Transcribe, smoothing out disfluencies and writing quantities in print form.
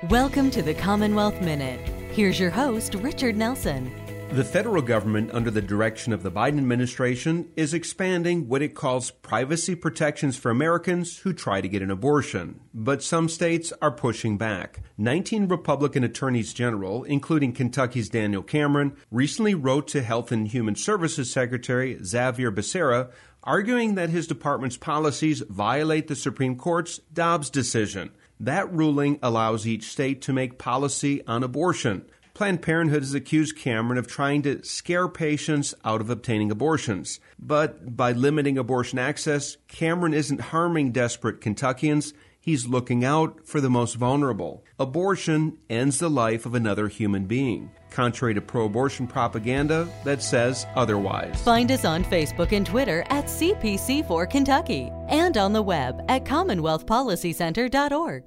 Welcome to the Commonwealth Minute. Here's your host, Richard Nelson. The federal government, under the direction of the Biden administration, is expanding what it calls privacy protections for Americans who try to get an abortion. But some states are pushing back. 19 Republican attorneys general, including Kentucky's Daniel Cameron, recently wrote to Health and Human Services Secretary Xavier Becerra, arguing that his department's policies violate the Supreme Court's Dobbs decision. That ruling allows each state to make policy on abortion. Planned Parenthood has accused Cameron of trying to scare patients out of obtaining abortions. But by limiting abortion access, Cameron isn't harming desperate Kentuckians. He's looking out for the most vulnerable. Abortion ends the life of another human being, contrary to pro-abortion propaganda that says otherwise. Find us on Facebook and Twitter at CPC4Kentucky and on the web at CommonwealthPolicyCenter.org.